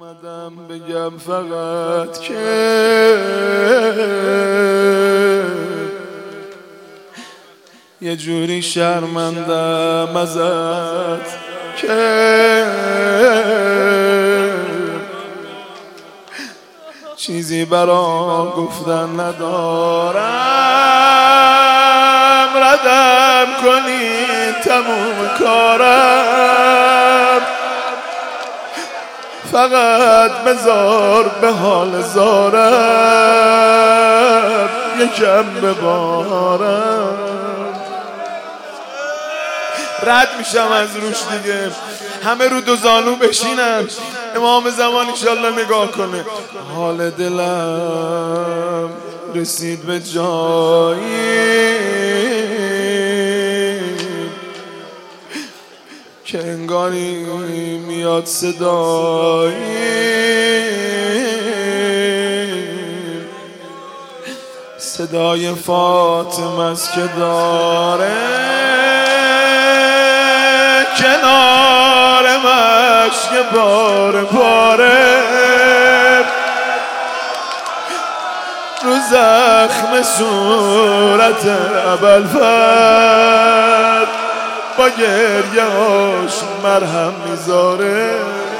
اومدم بگم فقط که یه جوری شرمندم ازت که چیزی برام گفتن ندارم، ردم کنی تموم کارم، فقط بذار به حال زارم یکم ببارم. رد میشم از روش دیگه، همه رو دو زانو بشینن، امام زمان انشالله نگاه کنه. حال دلم رسید به جایی که انگاری میاد صدای فاطمه است که داره کنار مشک پاره پاره رو زخم صورت ابوالفضل با گریه هاش مرهم میذاره.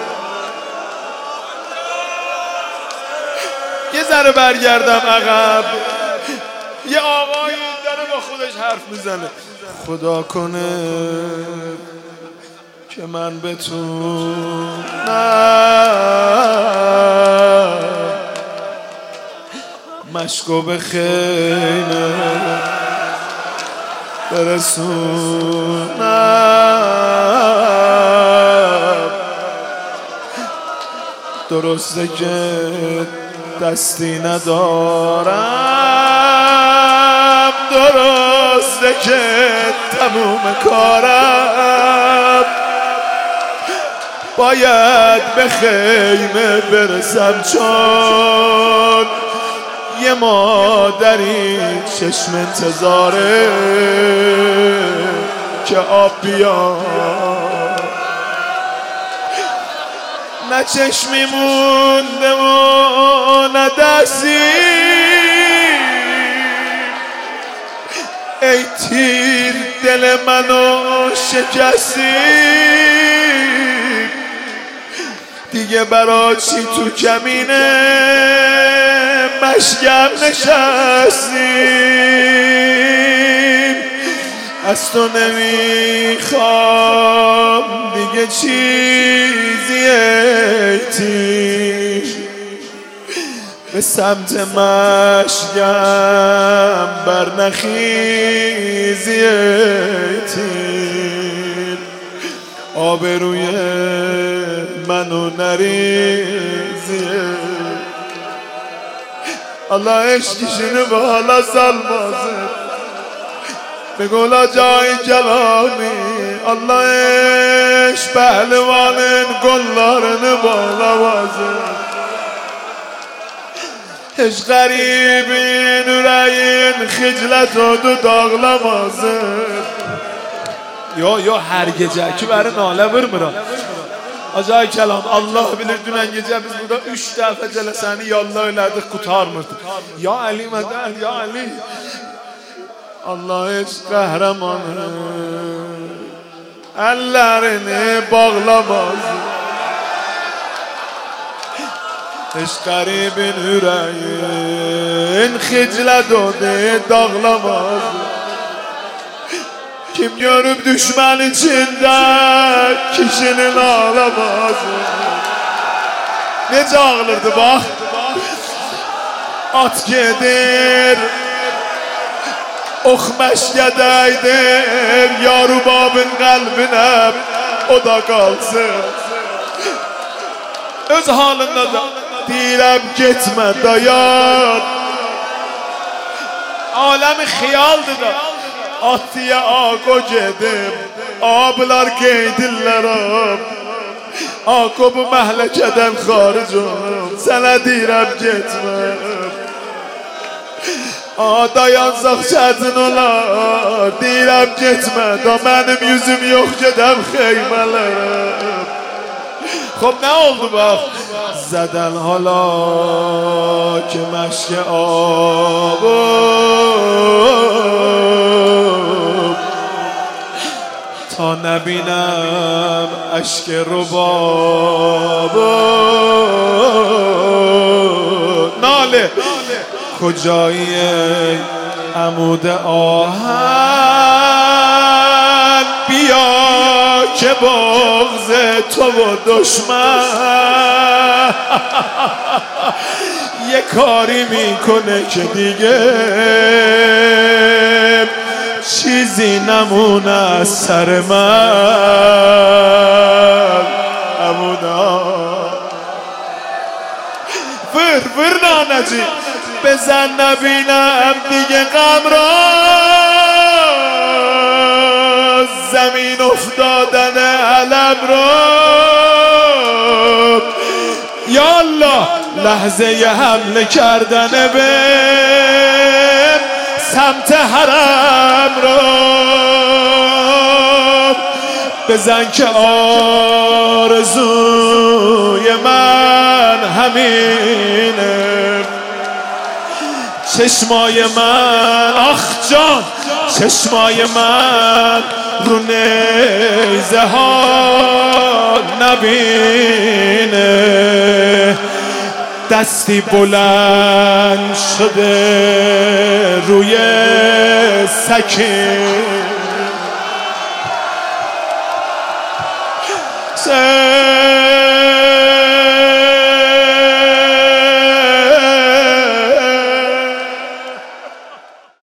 یه ذره برگردم عقب، یه آقایی داره با خودش حرف میزنه. خدا کنه که من بتونم مشکو به خیمه برسونم. درسته که دستی ندارم، درسته که تموم کارم، باید به خیمه برسم چون یه مادری چشم انتظاره که آب بیاد. نه چشمی مونده و نه دستی، ای تیر دل منو شکستی، دیگه برا چی تو کمینه مشکم نشستی. از تو نمیخوام دیگه چیزی، ای تیر به سمت مشکم برنخیزی، ای تیر آبروی منو نریزی. الله عشقشینو به حالا سلمازه بگولا جای کلامی. الله عشق پهلوانن گلارن بالا بازه، عشق غریبین ورین خجلت و دو داغلمازه. یا هرگجکی برای ناله برمرا acayip kelam. Allah bilir dünən gecə biz burada 3 dəfə cələsəni yallah elədik, qutarmırdı. Ya Ali mədəl, ya Ali. Allah heç qəhrəmanı əllərini bağlamaz. Heç qəribin ürəyin xiclə döndü, dağlamaz. Kim görüp düşman içinde kişinin ağlamazı. Nece ağlardı bak. At gedir, ox məşgədəydir, ya rubabın qəlbinə o da qalsın. Öz halında da deyirəm getmə dayan. Aləmi xiyaldır da Attiye Ako gedim, ablar qeydillər ab, Ako bu məhləkədən xaricim, sənə deyirəm getmə. Dayansaq çətin olar, deyirəm getmə, da mənim yüzüm yox gedəm xeymələrəm. خب نه oldu bak زدن حالا که مشک آب تا نبینم اشک رباب ناله کجایی عمود آهن بیا که بغض تو و دشمن یه کاری میکنه که دیگه چیزی نمونه از سر من عمودا ور نانجی بزن نبینم دیگه غم را زمین افتادن علم را یا الله لحظه ی حمله کردن به سمت حرم را بزن که آرزوی من همینه چشمای من آخ جان چشمای من رو نیزه ها نبینه دستی بلند شده روی سکین